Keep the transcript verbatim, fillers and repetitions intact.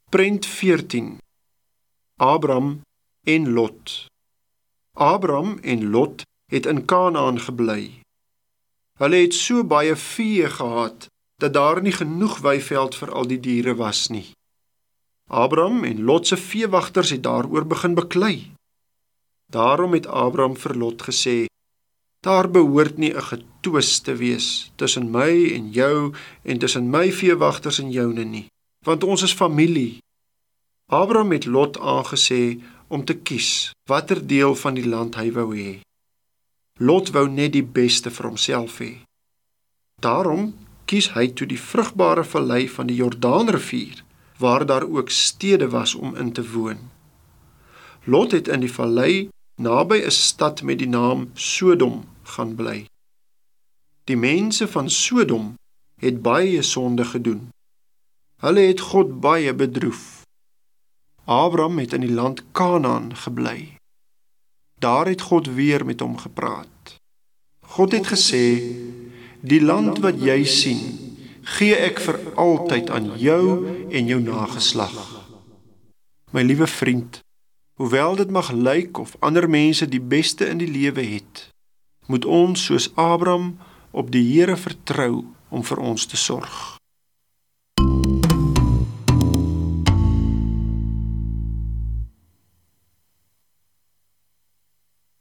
Prent veertien. Abram en Lot. Abram en Lot het in Kanaan gebly. Hulle het so baie vee gehad, dat daar nie genoeg weiveld vir al die diere was nie. Abram en Lot se veewagters het daaroor begin beklei. Daarom het Abram vir Lot gesê, daar behoort nie 'n getwis te wees tussen my en jou en tussen my veewagters en joune nie, want ons is familie. Abram het Lot aangesê om te kies watter deel van die land hy wou hê. Lot wou net die beste vir homself hê. Daarom kies hy toe die vrugbare vallei van die Jordaanrivier, waar daar ook stede was om in te woon. Lot het in die vallei naby 'n stad met die naam Sodom gaan bly. Die mense van Sodom het baie sonde gedoen. Hulle het God baie bedroef. Abram het in die land Kanaan gebly. Daar het God weer met hom gepraat. God het gesê, die land wat jy sien, gee ek vir altyd aan jou en jou nageslag. My liewe vriend, hoewel dit mag lyk of ander mense die beste in die lewe het, moet ons soos Abram op die Here vertrou om vir ons te sorg.